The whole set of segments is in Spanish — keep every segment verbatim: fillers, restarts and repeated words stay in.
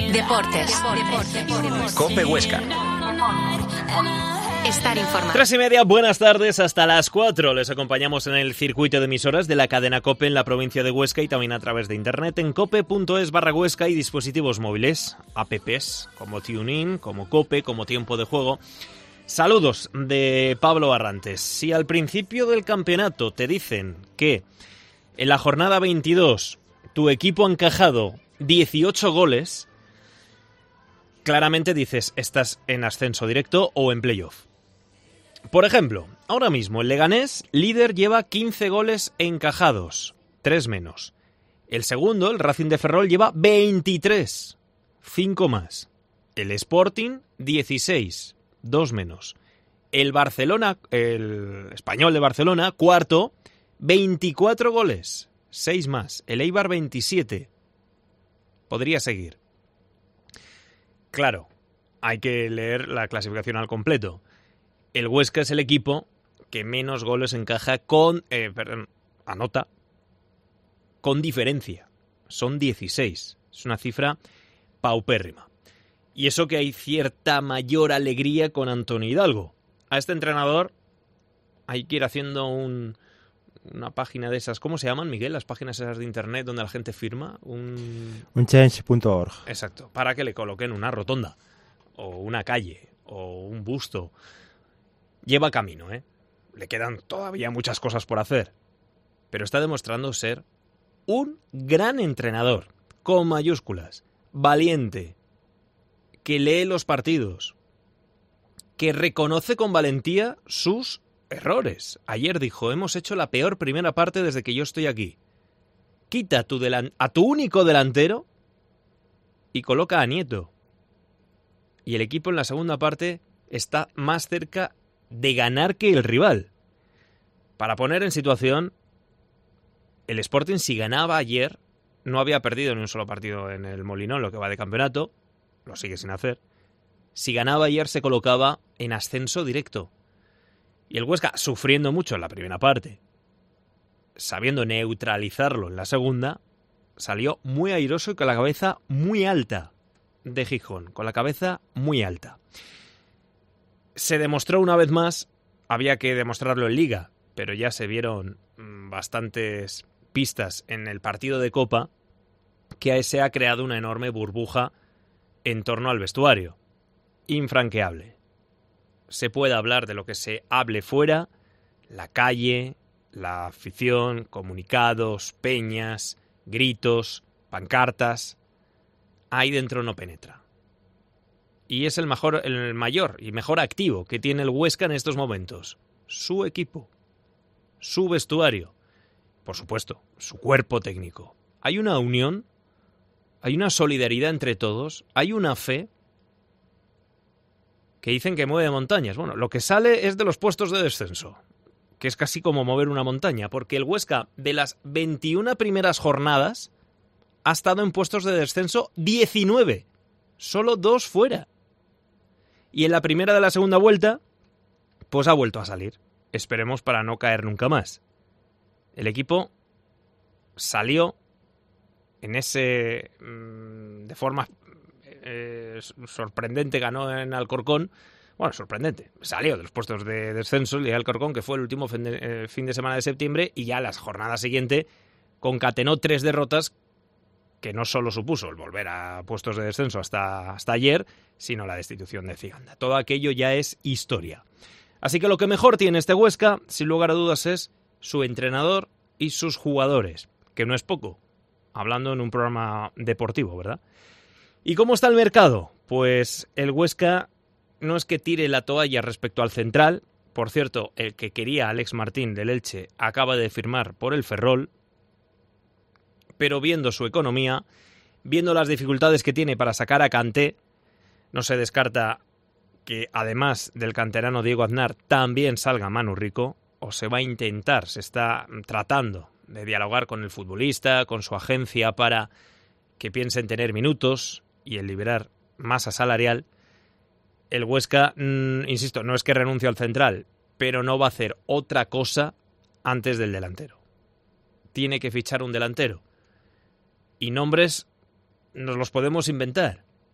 Deportes. Deportes. COPE Huesca. Estar informado. Tres y media, buenas tardes, hasta las cuatro. Les acompañamos en el circuito de emisoras de la cadena COPE en la provincia de Huesca y también a través de internet en cope.es barra Huesca y dispositivos móviles, apps como TuneIn, como COPE, como Tiempo de Juego. Saludos de Pablo Arrantes. Si al principio del campeonato te dicen que en la jornada veintidós tu equipo ha encajado dieciocho goles, claramente dices, estás en ascenso directo o en playoff. Por ejemplo, ahora mismo el Leganés, líder, lleva quince goles encajados, tres menos. El segundo, el Racing de Ferrol, lleva veintitrés, cinco más. El Sporting, dieciséis, dos menos. El Barcelona, el Español de Barcelona, cuarto, veinticuatro goles, seis más. El Eibar, veintisiete. Podría seguir. Claro, hay que leer la clasificación al completo. El Huesca es el equipo que menos goles encaja con, eh, perdón, anota, con diferencia. Son dieciséis. Es una cifra paupérrima. Y eso que hay cierta mayor alegría con Antonio Hidalgo. A este entrenador hay que ir haciendo un, una página de esas. ¿Cómo se llaman, Miguel? Las páginas esas de internet donde la gente firma. Un, un change punto org. Exacto. Para que le coloquen una rotonda. O una calle. O un busto. Lleva camino, ¿eh? Le quedan todavía muchas cosas por hacer. Pero está demostrando ser un gran entrenador. Con mayúsculas. Valiente. Que lee los partidos. Que reconoce con valentía sus errores. Ayer dijo, hemos hecho la peor primera parte desde que yo estoy aquí. Quita a tu, delan- a tu único delantero y coloca a Nieto. Y el equipo en la segunda parte está más cerca de ganar que el rival. Para poner en situación, el Sporting, si ganaba ayer, no había perdido ni un solo partido en el Molinón, lo que va de campeonato, lo sigue sin hacer. Si ganaba ayer se colocaba en ascenso directo. Y el Huesca, sufriendo mucho en la primera parte, sabiendo neutralizarlo en la segunda, salió muy airoso y con la cabeza muy alta de Gijón, con la cabeza muy alta. Se demostró una vez más, había que demostrarlo en Liga, pero ya se vieron bastantes pistas en el partido de Copa, que se ha creado una enorme burbuja en torno al vestuario. Infranqueable. Se puede hablar de lo que se hable fuera, la calle, la afición, comunicados, peñas, gritos, pancartas. Ahí dentro no penetra. Y es el mejor, el mayor y mejor activo que tiene el Huesca en estos momentos. Su equipo, su vestuario, por supuesto, su cuerpo técnico. Hay una unión, hay una solidaridad entre todos, hay una fe que dicen que mueve montañas. Bueno, lo que sale es de los puestos de descenso, que es casi como mover una montaña, porque el Huesca, de las veintiuna primeras jornadas, ha estado en puestos de descenso diecinueve, solo dos fuera. Y en la primera de la segunda vuelta, pues ha vuelto a salir. Esperemos para no caer nunca más. El equipo salió en ese... de forma eh, sorprendente, ganó en Alcorcón. Bueno, sorprendente. Salió de los puestos de descenso el día de Alcorcón, que fue el último fin de, eh, fin de semana de septiembre, y ya la jornada siguiente concatenó tres derrotas que no solo supuso el volver a puestos de descenso hasta, hasta ayer, sino la destitución de Ciganda. Todo aquello ya es historia. Así que lo que mejor tiene este Huesca, sin lugar a dudas, es su entrenador y sus jugadores, que no es poco, hablando en un programa deportivo, ¿verdad? ¿Y cómo está el mercado? Pues el Huesca no es que tire la toalla respecto al central. Por cierto, el que quería Alex Martín del Elche acaba de firmar por el Ferrol, pero viendo su economía, viendo las dificultades que tiene para sacar a Kanté, no se descarta que además del canterano Diego Aznar también salga Manu Rico, o se va a intentar, se está tratando de dialogar con el futbolista, con su agencia para que piensen tener minutos y en liberar masa salarial. El Huesca, mmm, insisto, no es que renuncie al central, pero no va a hacer otra cosa antes del delantero. Tiene que fichar un delantero. Y nombres nos los podemos inventar.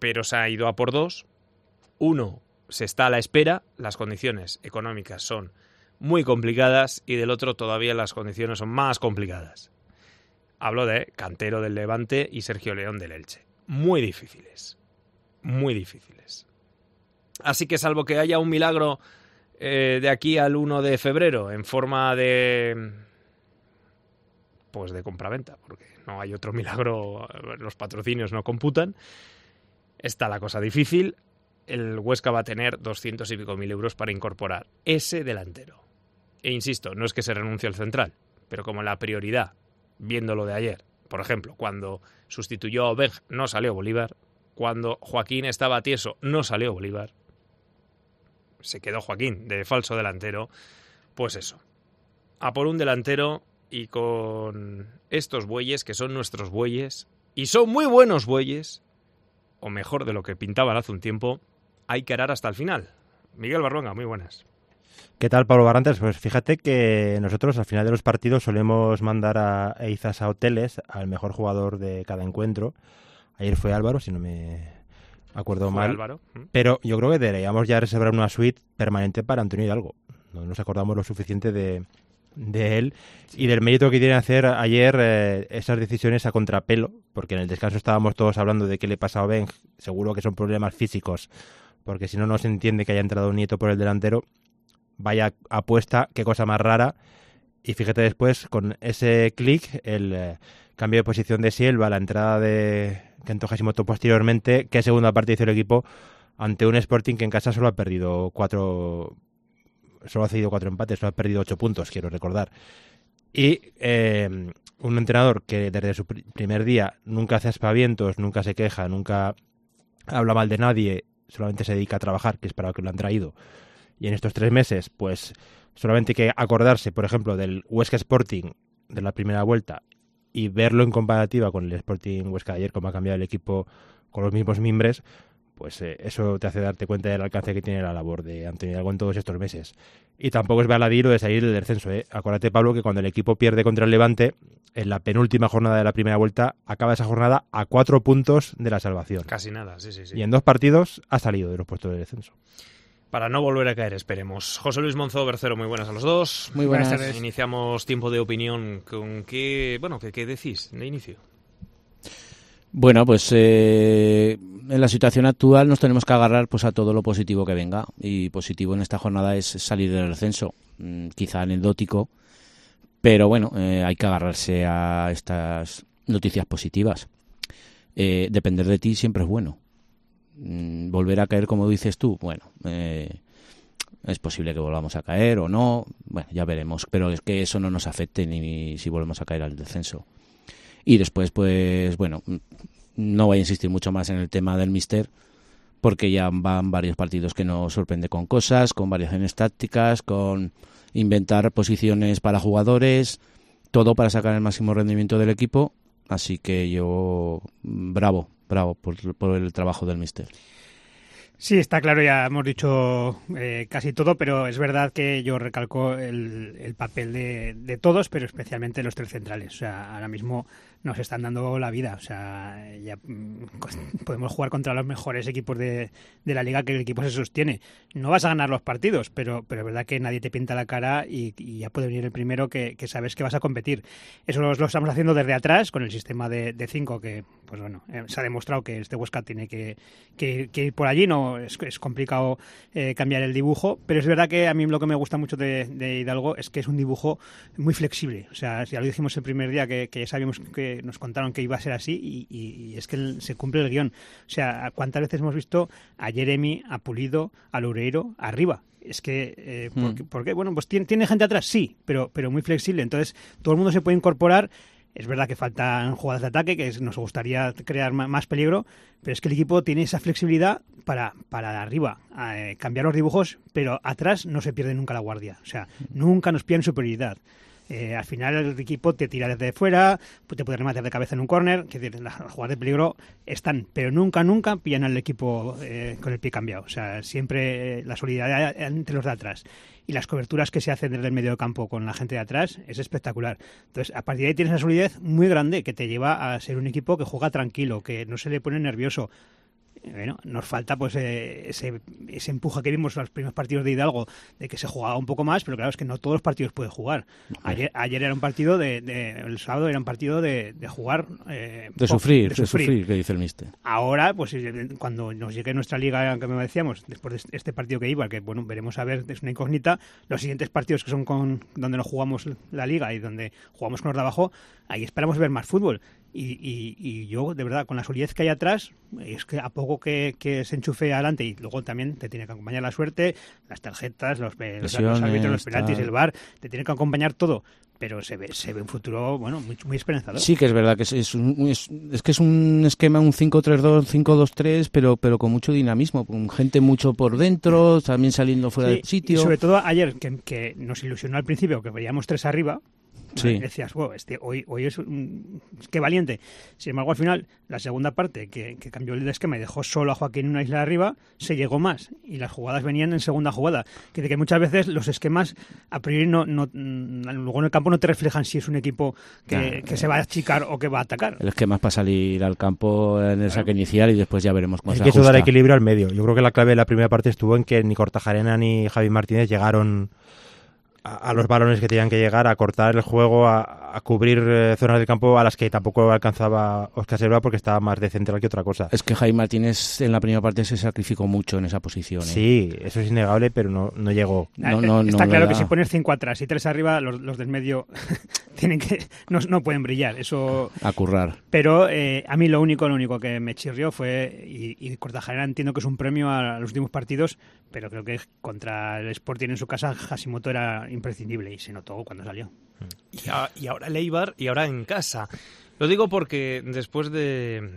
pero se ha ido a por dos. Uno se está a la espera, las condiciones económicas son muy complicadas, y del otro todavía las condiciones son más complicadas. Hablo de Cantero del Levante y Sergio León del Elche. Muy difíciles, muy difíciles. Así que salvo que haya un milagro eh, de aquí al uno de febrero en forma de... pues de compraventa, porque no hay otro milagro, los patrocinios no computan, está la cosa difícil. El Huesca va a tener doscientos y pico mil euros para incorporar ese delantero. E insisto, no es que se renuncie al central, pero como la prioridad, viendo lo de ayer, por ejemplo, cuando sustituyó a Obeg no salió Bolívar, cuando Joaquín estaba tieso no salió Bolívar, se quedó Joaquín de falso delantero, pues eso, a por un delantero. Y con estos bueyes, que son nuestros bueyes, y son muy buenos bueyes, o mejor de lo que pintaban hace un tiempo, hay que arar hasta el final. Miguel Barronga, muy buenas. ¿Qué tal, Pablo Barrantes? Pues fíjate que nosotros al final de los partidos solemos mandar a Eizas a hoteles al mejor jugador de cada encuentro. Ayer fue Álvaro, si no me acuerdo Fue mal. Álvaro. Pero yo creo que deberíamos ya reservar una suite permanente para Antonio Hidalgo. No nos acordamos lo suficiente de... de él y del mérito que tiene hacer ayer eh, esas decisiones a contrapelo, porque en el descanso estábamos todos hablando de qué le pasa a Obeng, seguro que son problemas físicos, porque si no, no se entiende que haya entrado un Nieto por el delantero. Vaya apuesta, qué cosa más rara. Y fíjate después, con ese clic, el eh, cambio de posición de Silva, la entrada de Kento Hashimoto posteriormente, qué segunda parte hizo el equipo ante un Sporting que en casa solo ha perdido cuatro... solo ha cedido cuatro empates, solo ha perdido ocho puntos, quiero recordar. Y eh, un entrenador que desde su pr- primer día nunca hace aspavientos, nunca se queja, nunca habla mal de nadie, solamente se dedica a trabajar, que es para lo que lo han traído. Y en estos tres meses, pues solamente hay que acordarse, por ejemplo, del Huesca Sporting de la primera vuelta y verlo en comparativa con el Sporting Huesca de ayer, cómo ha cambiado el equipo con los mismos mimbres. Pues eh, eso te hace darte cuenta del alcance que tiene la labor de Antonio Hidalgo en todos estos meses. Y tampoco es baladí lo de salir del descenso, ¿eh? Acuérdate, Pablo, que cuando el equipo pierde contra el Levante, en la penúltima jornada de la primera vuelta, acaba esa jornada a cuatro puntos de la salvación. Casi nada, sí, sí, sí. Y en dos partidos ha salido de los puestos de descenso. Para no volver a caer, esperemos. José Luis Monzó, Bercero, muy buenas a los dos. Muy buenas, buenas tardes. Iniciamos tiempo de opinión. ¿Con qué, bueno, qué, qué decís de inicio? Bueno, pues eh, en la situación actual nos tenemos que agarrar pues a todo lo positivo que venga, y positivo en esta jornada es salir del descenso, mm, quizá anecdótico, pero bueno, eh, hay que agarrarse a estas noticias positivas. Eh, depender de ti siempre es bueno. Mm, volver a caer, como dices tú, bueno, eh, es posible que volvamos a caer o no, bueno, ya veremos, pero es que eso no nos afecte ni si volvemos a caer al descenso. Y después, pues, bueno, no voy a insistir mucho más en el tema del míster, porque ya van varios partidos que nos sorprende con cosas, con variaciones tácticas, con inventar posiciones para jugadores, todo para sacar el máximo rendimiento del equipo. Así que yo, bravo, bravo por, por el trabajo del míster. Sí, está claro, ya hemos dicho eh, casi todo, pero es verdad que yo recalco el, el papel de, de todos, pero especialmente los tres centrales. O sea, ahora mismo nos están dando la vida. O sea, ya mm, podemos jugar contra los mejores equipos de, de la liga, que el equipo se sostiene. No vas a ganar los partidos, pero, pero es verdad que nadie te pinta la cara y, y ya puede venir el primero que, que sabes que vas a competir. Eso lo, lo estamos haciendo desde atrás con el sistema de, de cinco, que pues bueno, eh, se ha demostrado que este Huesca tiene que, que, que ir por allí. No es, es complicado eh, cambiar el dibujo, pero es verdad que a mí lo que me gusta mucho de, de Hidalgo es que es un dibujo muy flexible. O sea, ya lo dijimos el primer día, que, que ya sabíamos que nos contaron que iba a ser así, y, y, y es que el, se cumple el guión. O sea, ¿cuántas veces hemos visto a Jeremy, a Pulido, a Loureiro arriba? Es que, eh, Mm. ¿por, qué, ¿por qué? Bueno, pues tiene, tiene gente atrás, sí, pero, pero muy flexible. Entonces, todo el mundo se puede incorporar. Es verdad que faltan jugadas de ataque, que nos gustaría crear más peligro, pero es que el equipo tiene esa flexibilidad para, para arriba, eh, cambiar los dibujos, pero atrás no se pierde nunca la guardia. O sea, nunca nos pierden superioridad. Eh, al final el equipo te tira desde fuera, te puede rematar de cabeza en un córner, que las jugadas de peligro están, pero nunca, nunca pillan al equipo eh, con el pie cambiado. O sea, siempre eh, la solidaridad entre los de atrás y las coberturas que se hacen desde el medio campo con la gente de atrás es espectacular. Entonces, a partir de ahí tienes una solidez muy grande que te lleva a ser un equipo que juega tranquilo, que no se le pone nervioso. Bueno, nos falta pues eh, ese, ese empuje que vimos en los primeros partidos de Hidalgo, de que se jugaba un poco más, pero claro, es que no todos los partidos pueden jugar. Ayer, ayer era un partido de, de el sábado era un partido de, de jugar eh, de, sufrir, de, de sufrir, de sufrir, que dice el míster. Ahora, pues cuando nos llegue nuestra liga, que me decíamos, después de este partido que iba, que bueno, veremos a ver, es una incógnita, los siguientes partidos que son con donde nos jugamos la liga y donde jugamos con los de abajo, ahí esperamos ver más fútbol. Y, y, y yo, de verdad, con la solidez que hay atrás, es que a poco que, que se enchufe adelante, y luego también te tiene que acompañar la suerte, las tarjetas, los, los, los árbitros, los penaltis, tal. El V A R, te tiene que acompañar todo. Pero se ve, se ve un futuro, bueno, muy, muy esperanzador. Sí, que es verdad que es, es, un, es, es que es un esquema, un cinco tres dos, cinco dos tres, pero, pero con mucho dinamismo, con gente mucho por dentro, también saliendo fuera sí, del sitio. Y sobre todo ayer, que, que nos ilusionó al principio, que veíamos tres arriba. Sí. Decías, wow, este, hoy, hoy es un, qué valiente. Sin embargo, al final, la segunda parte, que, que cambió el esquema y dejó solo a Joaquín en una isla de arriba, se llegó más. Y las jugadas venían en segunda jugada. Que, de que muchas veces los esquemas, a priori, no, no, luego en el campo no te reflejan si es un equipo que, claro, que se va a achicar o que va a atacar. El esquema es para salir al campo en el claro. saque inicial y después ya veremos cómo es se que ajusta. Eso da equilibrio al medio. Yo creo que la clave de la primera parte estuvo en que ni Kortajarena ni Javi Martínez llegaron a los balones que tenían que llegar, a cortar el juego, a, a cubrir eh, zonas del campo a las que tampoco alcanzaba Óscar Serva porque estaba más de central que otra cosa. Es que Jaime Martínez en la primera parte se sacrificó mucho en esa posición. ¿eh? Sí, eso es innegable, pero no, no llegó. No, no, Está no claro que si pones cinco atrás y tres arriba, los, los del medio tienen que no, no pueden brillar. Eso a currar. Pero eh, a mí lo único, lo único que me chirrió fue, y, y Kortajarena entiendo que es un premio a, a los últimos partidos, pero creo que contra el Sporting en su casa Hashimoto era imprescindible y se notó cuando salió. Y, a, y ahora el Eibar y ahora en casa. Lo digo porque después de,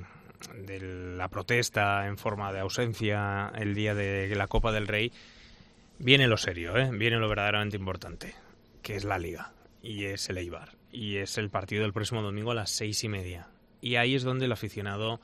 de la protesta en forma de ausencia el día de la Copa del Rey, viene lo serio, ¿eh? Viene lo verdaderamente importante, que es la Liga y es el Eibar. Y es el partido del próximo domingo a las seis y media. Y ahí es donde el aficionado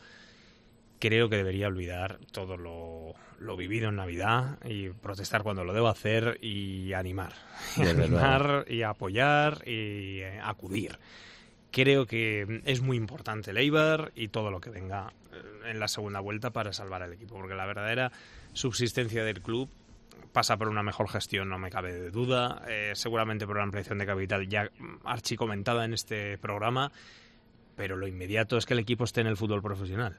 creo que debería olvidar todo lo, lo vivido en Navidad y protestar cuando lo debo hacer y animar. Y animar y apoyar y eh, acudir. Creo que es muy importante el Eibar y todo lo que venga en la segunda vuelta para salvar al equipo, porque la verdadera subsistencia del club pasa por una mejor gestión, no me cabe de duda, eh, seguramente por una ampliación de capital ya archi comentada en este programa, pero lo inmediato es que el equipo esté en el fútbol profesional.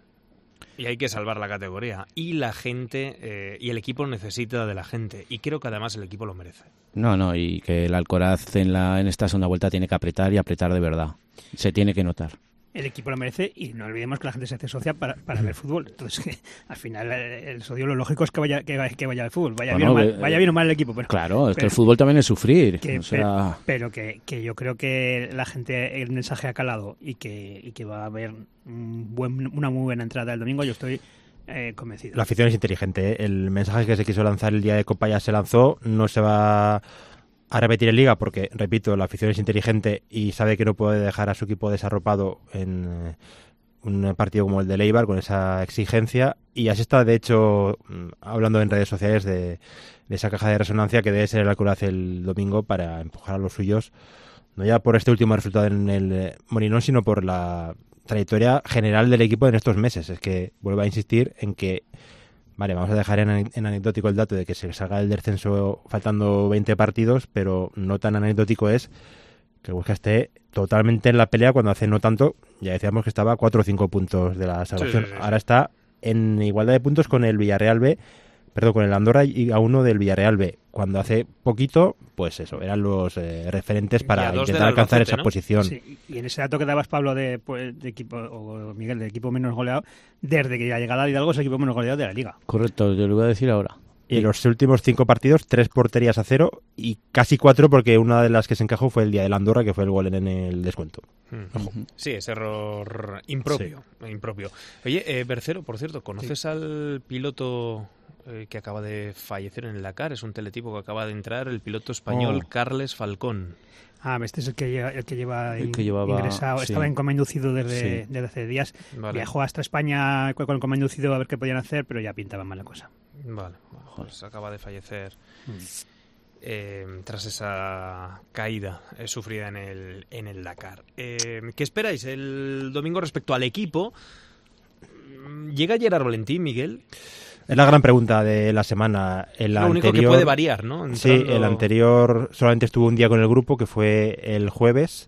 Y hay que salvar la categoría. Y la gente, eh, y el equipo necesita de la gente. Y creo que además el equipo lo merece. No, no, y que el Alcoraz en, la, en esta segunda vuelta tiene que apretar y apretar de verdad. Se tiene que notar. El equipo lo merece y no olvidemos que la gente se hace socia para, para ver fútbol. Entonces, que, al final, el socio lo lógico es que vaya que, que vaya al fútbol. Vaya, bueno, bien o mal, vaya bien o mal el equipo. Pero, claro, es pero, que el fútbol también es sufrir. Que, o sea... Pero que, que yo creo que la gente, el mensaje ha calado y que, y que va a haber un buen, una muy buena entrada el domingo. Yo estoy eh, convencido. La afición es inteligente, ¿eh? El mensaje que se quiso lanzar el día de Copa ya se lanzó. No se va a repetir en Liga porque, repito, la afición es inteligente y sabe que no puede dejar a su equipo desarropado en eh, un partido como el de Eibar con esa exigencia, y así está, de hecho, hablando en redes sociales de, de esa caja de resonancia que debe ser el Alcoraz el domingo para empujar a los suyos, no ya por este último resultado en el Molinón, sino por la trayectoria general del equipo en estos meses. Es que vuelvo a insistir en que vale, vamos a dejar en, en anecdótico el dato de que se salga del descenso faltando veinte partidos, pero no tan anecdótico es que el Huesca esté totalmente en la pelea cuando hace no tanto, ya decíamos que estaba a cuatro o cinco puntos de la salvación. Sí, sí, sí. Ahora está en igualdad de puntos con el Villarreal B, perdón, con el Andorra y a uno del Villarreal B, cuando hace poquito, pues eso, eran los eh, referentes para intentar alcanzar esa ¿no? posición. Sí, y en ese dato que dabas, Pablo, de, pues, de equipo, o Miguel, del equipo menos goleado, desde que la llegada de Hidalgo es el equipo menos goleado de la Liga. Correcto, yo lo voy a decir ahora. Y en los últimos cinco partidos, tres porterías a cero y casi cuatro porque una de las que se encajó fue el día del Andorra, que fue el gol en el descuento. Uh-huh. Sí, es error impropio. Sí. impropio. Oye, eh, Bercero, por cierto, ¿conoces sí. al piloto eh, que acaba de fallecer en el Dakar? Es un teletipo que acaba de entrar, el piloto español oh. Carles Falcón. Ah, este es el que lleva, el que lleva el que llevaba, ingresado, sí. estaba en coma inducido desde, sí. desde hace días. Vale. Viajó hasta España con el coma inducido a ver qué podían hacer, pero ya pintaba mal la cosa. Vale, pues acaba de fallecer mm. eh, tras esa caída eh, sufrida en el, en el Dakar. Eh, ¿Qué esperáis el domingo respecto al equipo? ¿Llega Gerard Valentín, Miguel? Es la gran pregunta de la semana. El Lo único anterior, que puede variar, ¿no? Entrando... Sí, el anterior solamente estuvo un día con el grupo, que fue el jueves.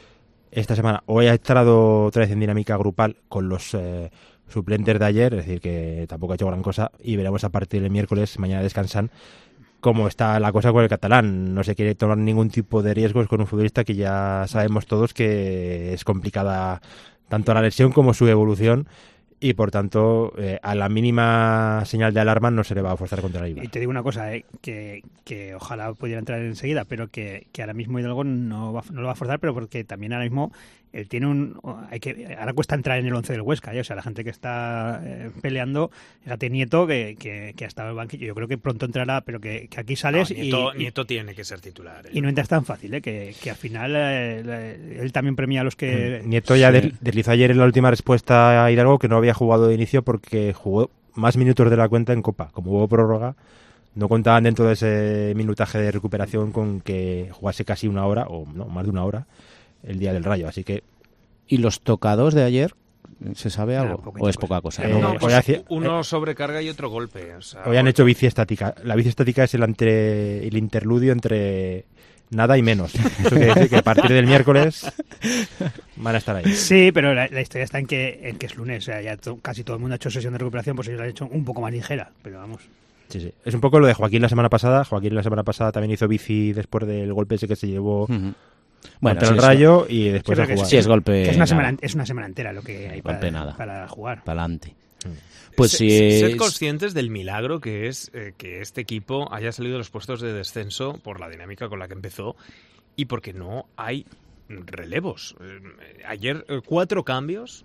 Esta semana hoy ha entrado otra vez en dinámica grupal con los eh, suplentes de ayer, es decir, que tampoco ha hecho gran cosa, y veremos a partir del miércoles, mañana descansan, cómo está la cosa con el catalán. No se quiere tomar ningún tipo de riesgos con un futbolista que ya sabemos todos que es complicada tanto la lesión como su evolución, y por tanto eh, a la mínima señal de alarma no se le va a forzar contra el Eibar. Y te digo una cosa, eh, que, que ojalá pudiera entrar enseguida, pero que, que ahora mismo Hidalgo no, va, no lo va a forzar, pero porque también ahora mismo él tiene un... hay que ahora cuesta entrar en el once del Huesca, ¿eh? O sea, la gente que está eh, peleando, fíjate, Nieto, que, que, que ha estado en el banquillo, yo creo que pronto entrará, pero que, que aquí sales no, Nieto, y... Nieto tiene que ser titular. ¿eh? Y no entras tan fácil, ¿eh? que, que al final eh, él también premia a los que... Nieto ya sí. deslizó ayer en la última respuesta a Hidalgo que no había jugado de inicio porque jugó más minutos de la cuenta en Copa. Como hubo prórroga, no contaban dentro de ese minutaje de recuperación con que jugase casi una hora, o no, más de una hora, el día del Rayo. Así que... ¿Y los tocados de ayer? ¿Se sabe algo? No, ¿O es poca cosa? Eh, ¿no? no, pues hace, uno eh, sobrecarga y otro golpe. O sea, hoy han hecho bici estática. La bici estática es el, entre, el interludio entre nada y menos. Eso quiere decir que a partir del miércoles van a estar ahí. Sí, pero la, la historia está en que, en que es lunes. O sea, ya to, casi todo el mundo ha hecho sesión de recuperación, pues ellos la han hecho un poco más ligera. Pero vamos... Sí, sí. Es un poco lo de Joaquín la semana pasada. Joaquín la semana pasada también hizo bici después del golpe ese que se llevó... Uh-huh. Bueno, contra sí, el Rayo y después sí, a jugar. Sí, es golpe. Que es, una semana, es una semana entera lo que hay para, nada. para jugar. Para adelante. Pues S- si Sed es... conscientes del milagro que es eh, que este equipo haya salido de los puestos de descenso por la dinámica con la que empezó y porque no hay relevos. Eh, ayer eh, cuatro cambios,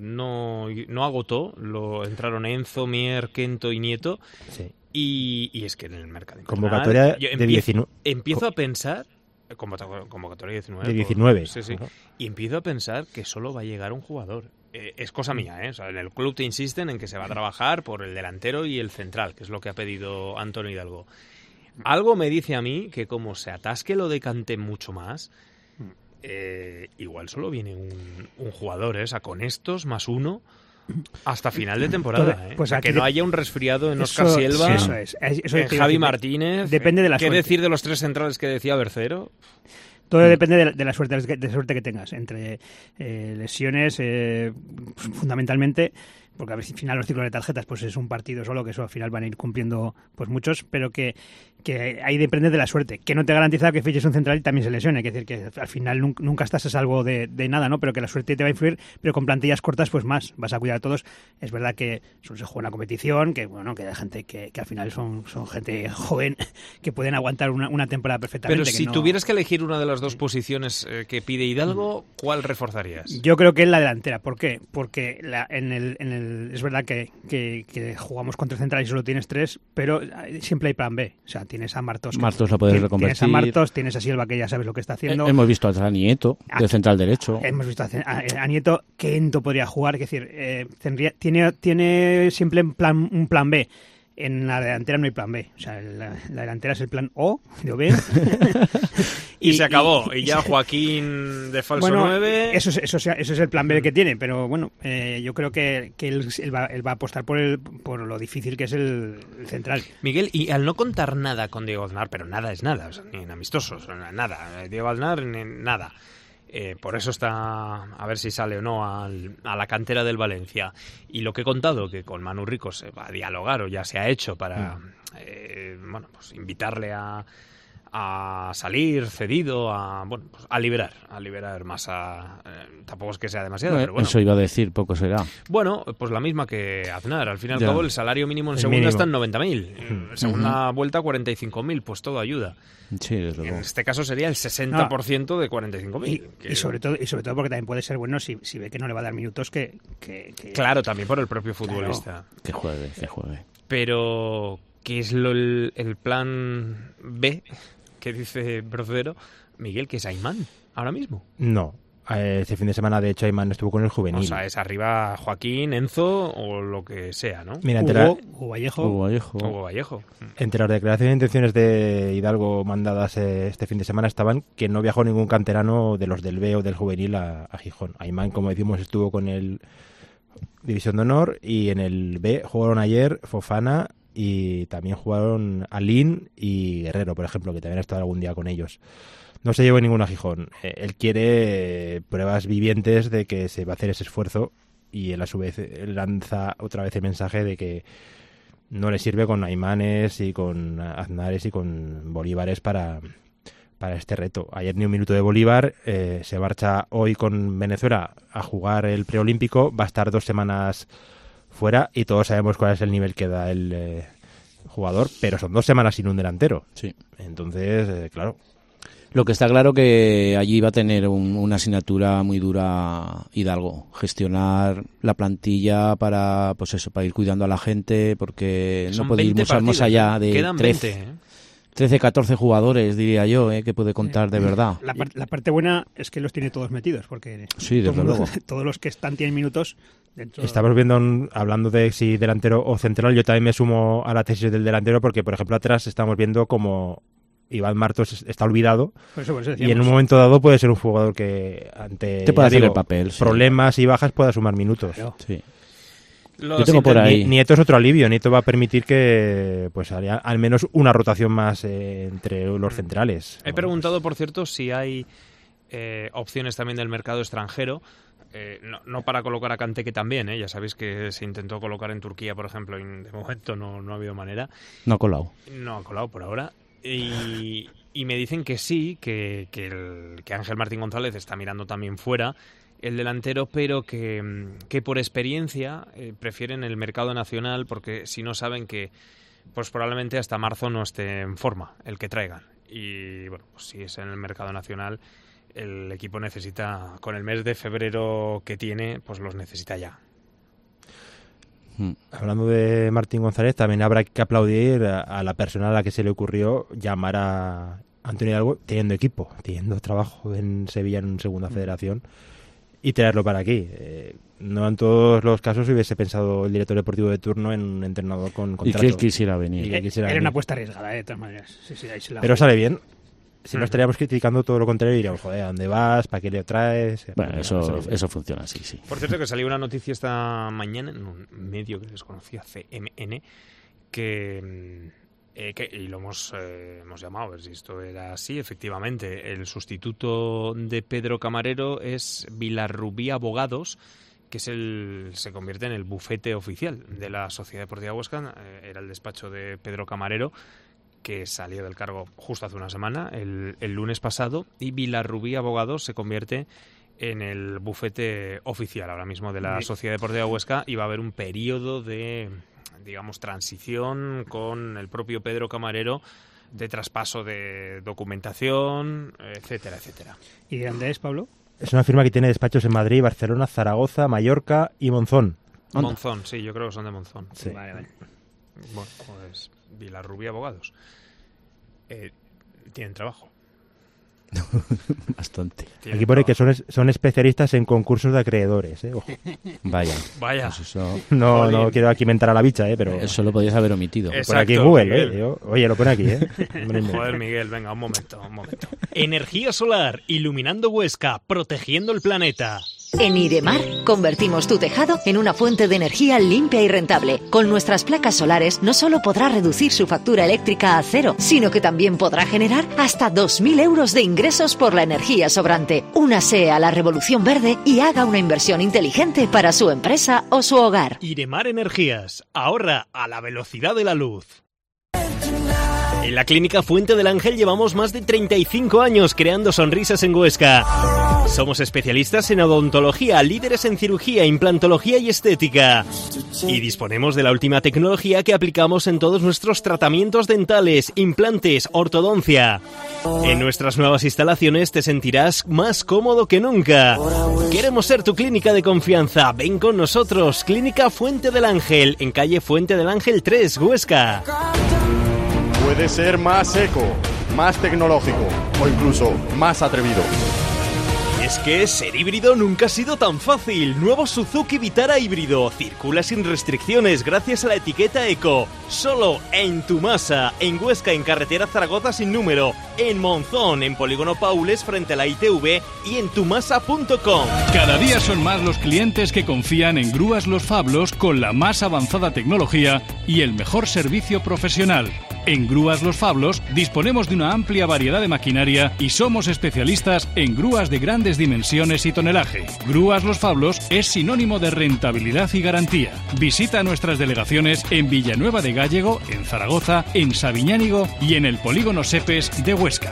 no, no agotó, lo entraron Enzo, Mier, Kento y Nieto. Sí. Y, y es que en el mercado convocatoria yo de empiezo, diecinueve. Empiezo a pensar... Convocatoria diecinueve. De diecinueve. Pues, sí, sí. Y empiezo a pensar que solo va a llegar un jugador. Eh, es cosa mía, ¿eh? O sea, en el club te insisten en que se va a trabajar por el delantero y el central, que es lo que ha pedido Antonio Hidalgo. Algo me dice a mí que como se atasque lo de Kanté mucho más, eh, igual solo viene un, un jugador, ¿eh? O sea, con estos más uno... hasta final de temporada, ¿eh? Pues o sea, que no haya un resfriado en Oscar eso, Sielva, sí, eso es. Eso en Javi Martínez. Depende de la ¿Qué suerte. decir de los tres centrales que decía Bercero? Todo mm. depende de la, de la suerte de suerte que tengas, entre eh, lesiones, eh, fundamentalmente, porque al final los ciclos de tarjetas pues es un partido solo, que eso al final van a ir cumpliendo pues muchos, pero que, que ahí depende de la suerte, que no te garantiza que fiches un central y también se lesione, es decir, que al final nunca, nunca estás a salvo de, de nada, ¿no? Pero que la suerte te va a influir, pero con plantillas cortas pues más, vas a cuidar a todos. Es verdad que solo se juega una competición, que bueno, que hay gente que, que al final son, son gente joven que pueden aguantar una, una temporada perfectamente. Pero si no... tuvieras que elegir una de las dos posiciones eh, que pide Hidalgo, ¿cuál reforzarías? Yo creo que es la delantera. ¿Por qué? Porque la, en, el, en el es verdad que, que, que jugamos con tres centrales y solo tienes tres, pero siempre hay plan B. O sea, tienes a Martos. Martos la puedes tienes, reconvertir. Tienes a Martos, tienes a Silva, que ya sabes lo que está haciendo. Eh, hemos visto a Nieto, a, de central derecho. Hemos visto a, a, a Nieto, que Ento podría jugar. Es decir, eh, tendría, tiene, tiene siempre un plan, un plan B. En la delantera no hay plan B. O sea, la, la delantera es el plan O, de O B. y, y se acabó. Y, y, y ya Joaquín de falso bueno, nueve. Eso es, eso, es, eso es el plan B que tiene. Pero bueno, eh, yo creo que, que él, él, va, él va a apostar por, el, por lo difícil que es el, el central. Miguel, y al no contar nada con Diego Aznar, pero nada es nada, o sea, ni en amistosos, nada. Diego Aznar, ni nada. Eh, por eso está a ver si sale o no al, a la cantera del Valencia. Y lo que he contado, que con Manu Rico se va a dialogar o ya se ha hecho para mm. eh, bueno, pues invitarle a, a salir cedido, a bueno, pues a liberar, a liberar más a, eh, tampoco es que sea demasiado, no, pero bueno. Eso iba a decir, poco será. Bueno, pues la misma que Aznar. Al fin y al ya. cabo el salario mínimo en el segunda mínimo. está en noventa mil. Uh-huh. Segunda uh-huh. vuelta cuarenta y cinco mil, pues todo ayuda. Sí, desde luego. En este caso sería el sesenta por ciento no. de cuarenta y cinco mil. Y, que... y, sobre todo, y sobre todo porque también puede ser bueno si, si ve que no le va a dar minutos que... que, que... Claro, también por el propio futbolista. Claro. Que juegue, que juegue. Pero, ¿qué es lo, el, el plan B que dice Brocero? Miguel, que es Aimán ahora mismo. No. Este fin de semana, de hecho, Aimán estuvo con el juvenil. O sea, es arriba Joaquín, Enzo o lo que sea, ¿no? Mira, entre Hugo, la... Hugo Vallejo. Hugo Vallejo. Hugo Vallejo. Entre las declaraciones de intenciones de Hidalgo mandadas eh, este fin de semana estaban que no viajó ningún canterano de los del B o del juvenil a, a Gijón. Aimán, como decimos, estuvo con el División de Honor, y en el B jugaron ayer Fofana y también jugaron Alín y Guerrero, por ejemplo, que también ha estado algún día con ellos. No se llevó ninguno a Gijón. Eh, él quiere eh, pruebas vivientes de que se va a hacer ese esfuerzo, y él a su vez él lanza otra vez el mensaje de que no le sirve con Aymanes y con Aznares y con Bolívares para, para este reto. Ayer ni un minuto de Bolívar, eh, se marcha hoy con Venezuela a jugar el preolímpico, va a estar dos semanas fuera y todos sabemos cuál es el nivel que da el eh, jugador, pero son dos semanas sin un delantero. Sí. Entonces, eh, claro. Lo que está claro que allí va a tener un, una asignatura muy dura Hidalgo, gestionar la plantilla para, pues eso, para ir cuidando a la gente, porque Son no puede ir veinte más allá de Quedan trece, veinte, ¿eh? trece, catorce jugadores, diría yo, ¿eh? Que puede contar de verdad. La, par- la parte buena es que los tiene todos metidos, porque Sí, desde todo el mundo- luego. todos los que están tienen minutos dentro. Estamos viendo, un- hablando de si delantero o central, yo también me sumo a la tesis del delantero, porque, por ejemplo, atrás estamos viendo como Iván Martos está olvidado, Por eso, por eso y en decíamos. un momento dado puede ser un jugador que ante Te puede ya hacer digo, el papel, sí. problemas y bajas pueda sumar minutos. Claro. Sí. Los Yo tengo por inter- ahí. Ni- Nieto es otro alivio. Nieto va a permitir que pues haya al menos una rotación más eh, entre los centrales. He preguntado, por cierto, si hay eh, opciones también del mercado extranjero. Eh, no, no para colocar a Kanté, que también, ¿eh? Ya sabéis que se intentó colocar en Turquía, por ejemplo, y de momento no, no ha habido manera. No ha colado. No ha colado por ahora. Y, y me dicen que sí, que, que, el, que Ángel Martín González está mirando también fuera el delantero, pero que, que por experiencia eh, prefieren el mercado nacional, porque si no saben que pues probablemente hasta marzo no esté en forma el que traigan. Y bueno, pues si es en el mercado nacional, el equipo necesita, con el mes de febrero que tiene, pues los necesita ya. Hablando de Martín González, también habrá que aplaudir a, a la persona a la que se le ocurrió llamar a Antonio Hidalgo teniendo equipo, teniendo trabajo en Sevilla en segunda federación, y traerlo para aquí. Eh, no en todos los casos hubiese pensado el director deportivo de turno en un entrenador con Y contrato. que él quisiera venir. Y que Eh, quisiera Era venir. una apuesta arriesgada, eh, de todas maneras. Sí, sí, ahí se la Pero jugó. sale bien. Si no Mm. estaríamos criticando todo lo contrario, diríamos, joder, ¿a dónde vas? ¿Para qué le traes? Bueno, Pues, eso, sale bien. eso funciona así, sí. Por cierto, que salió una noticia esta mañana en un medio que desconocía, C M N, que, eh, que y lo hemos, eh, hemos llamado a ver si esto era así. Efectivamente, el sustituto de Pedro Camarero es Vilarrubí Abogados, que es el se convierte en el bufete oficial de la Sociedad Deportiva Huesca. Eh, era el despacho de Pedro Camarero, que salió del cargo justo hace una semana, el, el lunes pasado, y Vilarrubí Abogados se convierte en el bufete oficial ahora mismo de la Sí. Sociedad Deportiva Huesca, y va a haber un periodo de, digamos, transición con el propio Pedro Camarero, de traspaso de documentación, etcétera, etcétera. ¿Y de dónde es, Pablo? Es una firma que tiene despachos en Madrid, Barcelona, Zaragoza, Mallorca y Monzón. Anda. Monzón, sí, yo creo que son de Monzón. Sí. Vale, vale. Bueno, pues Vilarrubí Abogados. Eh, tienen trabajo. Bastante. tienen Aquí pone que trabajo. son, es- son especialistas en concursos de acreedores. ¿eh? Ojo. Vaya. Vaya. Pues eso, No, Jolín. no quiero aquí mentar a la bicha, ¿eh? pero eso lo podías haber omitido. Es- por aquí en Exacto, Google. Miguel. ¿eh? Yo- oye, lo pone aquí. ¿eh? Hombre, hombre. Joder, Miguel, venga, un momento, un momento. Energía solar, iluminando Huesca, protegiendo el planeta. En Idemar convertimos tu tejado en una fuente de energía limpia y rentable. Con nuestras placas solares no solo podrá reducir su factura eléctrica a cero, sino que también podrá generar hasta dos mil euros de ingresos por la energía sobrante. Únase a la revolución verde y haga una inversión inteligente para su empresa o su hogar. Idemar Energías, ahorra a la velocidad de la luz. En la Clínica Fuente del Ángel llevamos más de treinta y cinco años creando sonrisas en Huesca. Somos especialistas en odontología, líderes en cirugía, implantología y estética. Y disponemos de la última tecnología que aplicamos en todos nuestros tratamientos dentales, implantes, ortodoncia. En nuestras nuevas instalaciones te sentirás más cómodo que nunca. Queremos ser tu clínica de confianza. Ven con nosotros. Clínica Fuente del Ángel, en calle Fuente del Ángel tres, Huesca. Puede ser más eco, más tecnológico o incluso más atrevido. Es que ser híbrido nunca ha sido tan fácil. Nuevo Suzuki Vitara híbrido. Circula sin restricciones gracias a la etiqueta Eco. Solo en Tumasa, en Huesca, en carretera Zaragoza sin número, en Monzón, en Polígono Paules frente a la I T V y en tumasa punto com. Cada día son más los clientes que confían en Grúas Los Fablos con la más avanzada tecnología y el mejor servicio profesional. En Grúas Los Fablos disponemos de una amplia variedad de maquinaria y somos especialistas en grúas de grandes dimensiones y tonelaje. Grúas Los Fablos es sinónimo de rentabilidad y garantía. Visita nuestras delegaciones en Villanueva de Gállego, en Zaragoza, en Sabiñánigo y en el Polígono Sepes de Huesca.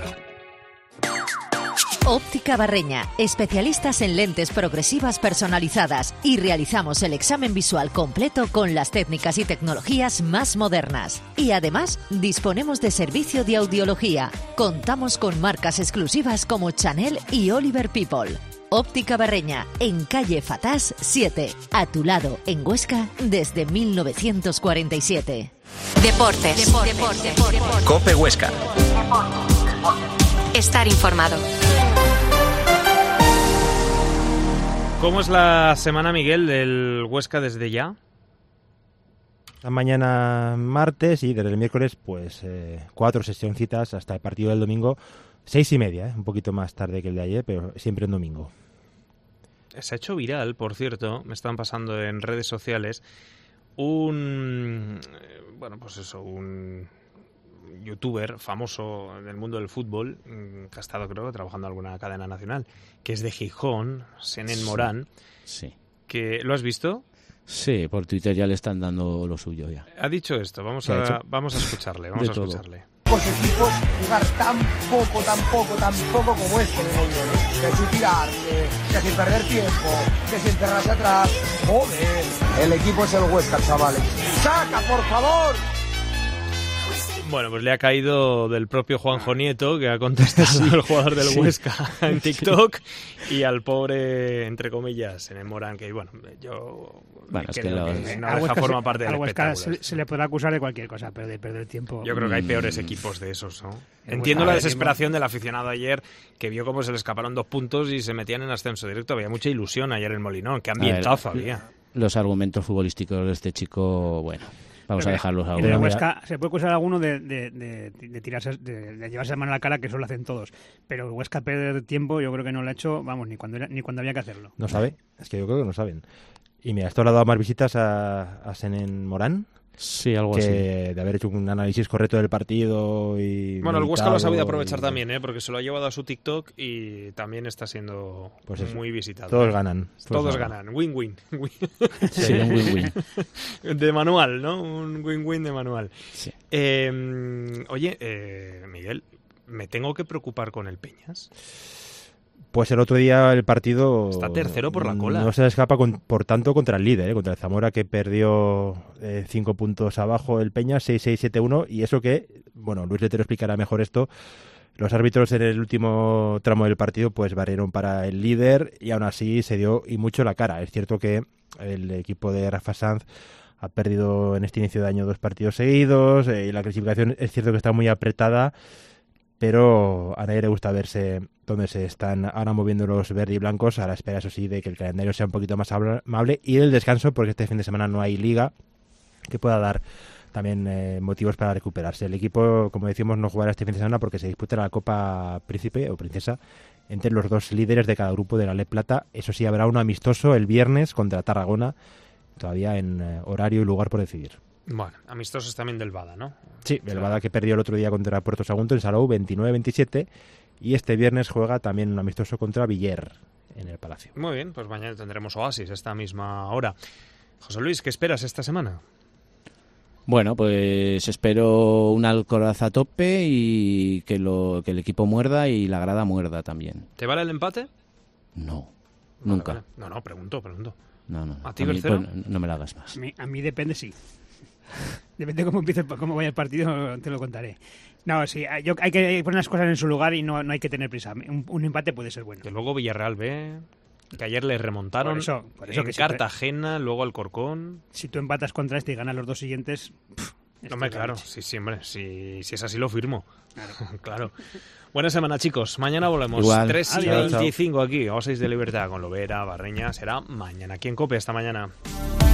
Óptica Barreña, especialistas en lentes progresivas personalizadas y realizamos el examen visual completo con las técnicas y tecnologías más modernas. Y además, disponemos de servicio de audiología. Contamos con marcas exclusivas como Chanel y Oliver People. Óptica Barreña, en calle Fatás siete, a tu lado, en Huesca, desde mil novecientos cuarenta y siete. Deportes. Deportes. Deportes. Deportes. Cope Huesca. Estar informado. ¿Cómo es la semana, Miguel, del Huesca desde ya? La mañana martes y desde el miércoles, pues eh, cuatro sesioncitas hasta el partido del domingo, seis y media, ¿eh? Un poquito más tarde que el de ayer, pero siempre en domingo. Se ha hecho viral, por cierto, me están pasando en redes sociales, un, bueno, pues eso, un youtuber famoso del mundo del fútbol, que ha estado, creo, trabajando en alguna cadena nacional, que es de Gijón, Senen Morán. Sí. Que, ¿lo has visto? Sí, por Twitter ya le están dando lo suyo ya. Ha dicho esto, vamos a, vamos a escucharle, vamos De a todo. escucharle. Los equipos jugar tan poco, tan poco, tan poco como este de Mollón, ¿eh? Que sin tirar, que, que sin perder tiempo, que sin cerrarse atrás. Joder, el equipo es el Huesca, chavales. ¡Saca, por favor! Bueno, pues le ha caído del propio Juanjo Nieto, que ha contestado el jugador del Sí. Huesca en TikTok, y al pobre, entre comillas, en el Morán, que bueno, yo Bueno, es que creo los- que no Al deja Huesca forma se- parte del al Huesca espectáculo. se, se le podrá acusar de cualquier cosa, pero de perder tiempo. Yo creo que hay Mm. peores equipos de esos, ¿no? El Entiendo Huesca, la el desesperación del aficionado ayer, que vio cómo se le escaparon dos puntos y se metían en ascenso directo. Había mucha ilusión ayer en Molinón. Qué ambientazo A ver, había. Los argumentos futbolísticos de este chico, bueno, vamos Pero a dejarlos a en uno. el Pero Huesca se puede acusar a alguno de, de, de, de tirarse, de, de llevarse la mano a la cara, que eso lo hacen todos. Pero el Huesca perder tiempo, yo creo que no lo ha hecho, vamos, ni cuando era, ni cuando había que hacerlo. ¿No sabe? Es que yo creo que no saben. Y mira, esto le ha dado más visitas a, a Senen Morán, Sí, algo que así. de haber hecho un análisis correcto del partido y... Bueno, el Huesca lo ha sabido meditado aprovechar y- también, ¿eh? Porque se lo ha llevado a su TikTok y también está siendo Pues eso. muy visitado. Todos ¿eh? ganan. Todos Pues nada. ganan. Win-win. Sí, un win-win. De manual, ¿no? Un win-win de manual. Sí. Eh, oye, eh, Miguel, ¿me tengo que preocupar con el Peñas? Pues el otro día el partido... Está tercero por la cola. No se le escapa, con- por tanto, contra el líder, ¿eh? Contra el Zamora, que perdió eh, cinco puntos abajo el Peña, seis seis siete uno, y eso que, bueno, Luis Letero explicará mejor esto, los árbitros en el último tramo del partido pues barrieron para el líder y aún así se dio y mucho la cara. Es cierto que el equipo de Rafa Sanz ha perdido en este inicio de año dos partidos seguidos, eh, y la clasificación es cierto que está muy apretada, pero a nadie le gusta verse donde se están ahora moviendo los verdes y blancos, a la espera, eso sí, de que el calendario sea un poquito más habla- amable y del descanso, porque este fin de semana no hay liga que pueda dar también eh, motivos para recuperarse. El equipo, como decimos, no jugará este fin de semana porque se disputa la Copa Príncipe o Princesa entre los dos líderes de cada grupo de la Le Plata. Eso sí, habrá uno amistoso el viernes contra Tarragona, todavía en eh, horario y lugar por decidir. Bueno, amistosos también del Bada, ¿no? Sí, el Bada, que perdió el otro día contra Puerto Sagunto en Salou veintinueve veintisiete, y este viernes juega también un amistoso contra Villar en el Palacio. Muy bien, pues mañana tendremos Oasis a esta misma hora. José Luis, ¿qué esperas esta semana? Bueno, pues espero un Alcoraz a tope y que, lo, que el equipo muerda y la grada muerda también. ¿Te vale el empate? No, Vale, nunca. vale. No, no, pregunto, pregunto. No, no, ¿A ti, mí, Bercero? pues, no me la hagas más. A mí, a mí depende, sí. Depende de cómo empiece, el- cómo vaya el partido, te lo contaré. No, sí, yo, hay que poner las cosas en su lugar y no, no hay que tener prisa. Un, un empate puede ser bueno. Que luego Villarreal B, que ayer le remontaron Por eso, por eso en que siempre- Cartagena, luego Alcorcón. Si tú empatas contra este y ganas los dos siguientes, pff, Hombre, claro, sí, sí, hombre, si, si es así lo firmo. Claro. claro. Buena semana, chicos. Mañana volvemos. Igual. tres y Adiós. veinticinco aquí, o seis de Libertad con Lovera, Barreña. Será mañana aquí en COPE. Hasta mañana.